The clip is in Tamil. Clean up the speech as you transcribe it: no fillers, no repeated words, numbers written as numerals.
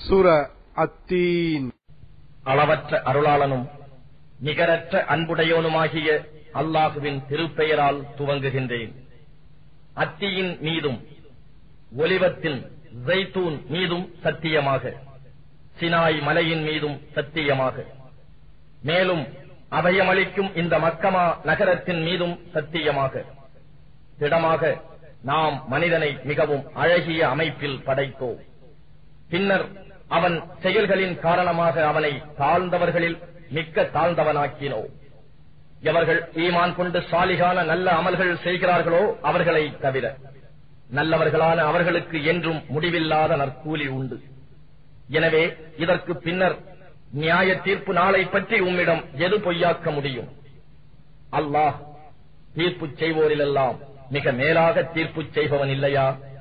சூரா அத்தீன். அளவற்ற அருளாளனும் நிகரற்ற அன்புடையோனுமாகிய அல்லாஹுவின் திருப்பெயரால் துவங்குகின்றேன். அத்தியின் மீதும் ஒலிவத்தின் ஜைத்தூன் மீதும் சத்தியமாக, சினாய் மலையின் மீதும் சத்தியமாக, மேலும் அபயமளிக்கும் இந்த மக்கமா நகரத்தின் மீதும் சத்தியமாக, திடமாக நாம் மனிதனை மிகவும் அழகிய அமைப்பில் படைத்தோம். பின்னர் அவன் செயல்களின் காரணமாக அவனை தாழ்ந்தவர்களில் மிக்க தாழ்ந்தவனாக்கினோம். எவர்கள் ஈமான் கொண்டு சாலிகான நல்ல அமல்கள் செய்கிறார்களோ அவர்களை தவிர நல்லவர்களான அவர்களுக்கு என்றும் முடிவில்லாத நற்கூலி உண்டு. எனவே இதற்கு பின்னர் நியாய தீர்ப்பு நாளை பற்றி உம்மிடம் எது பொய்யாக்க முடியும்? அல்லாஹ் தீர்ப்பு செய்வோரிலெல்லாம் மிக மேலாக தீர்ப்பு செய்பவன் இல்லையா?